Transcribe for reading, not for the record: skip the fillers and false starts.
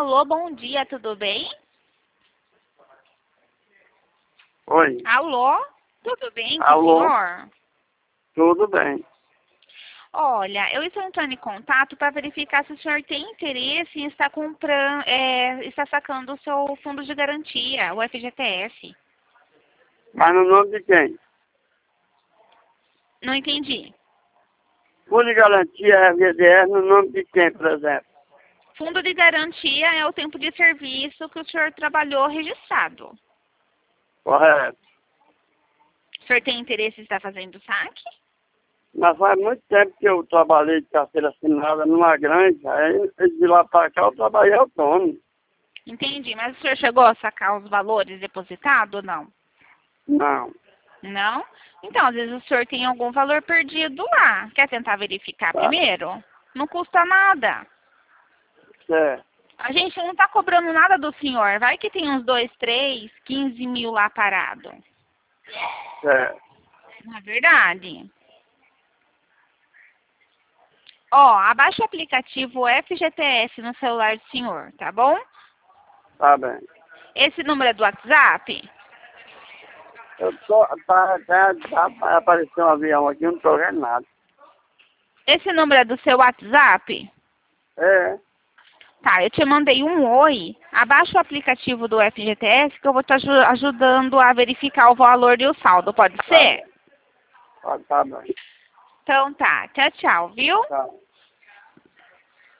Alô, bom dia, tudo bem? Oi. Alô, tudo bem com Alô? o senhor? Tudo bem. Olha, eu estou entrando em contato para verificar se o senhor tem interesse em estar comprando, está sacando o seu fundo de garantia, o FGTS. Mas no nome de quem? Não entendi. Fundo de garantia FGTS no nome de quem, por exemplo? Fundo de garantia é o tempo de serviço que o senhor trabalhou registrado. Correto. O senhor tem interesse em estar fazendo o saque? Mas faz muito tempo que eu trabalhei de carteira assinada numa granja. Aí de lá para cá eu trabalhei autônomo. Entendi, mas o senhor chegou a sacar os valores depositados ou não? Não. Não? Então, às vezes o senhor tem algum valor perdido lá. Quer tentar verificar Tá primeiro? Não custa nada. certo. A gente não está cobrando nada do senhor. Vai que tem uns 2, 3, 15 mil lá parado. Certo. Não é verdade? Ó, abaixa o aplicativo FGTS no celular do senhor, tá bom? Tá bem. Esse número é do WhatsApp? Eu tô, apareceu um avião aqui, eu não tô vendo nada. Esse número é do seu WhatsApp? É. Tá, eu te mandei um oi. Abaixa o aplicativo do FGTS que eu vou te ajudando a verificar o valor e o saldo, pode ser? Tá bem. Então tá, tchau, tchau, viu? Tá.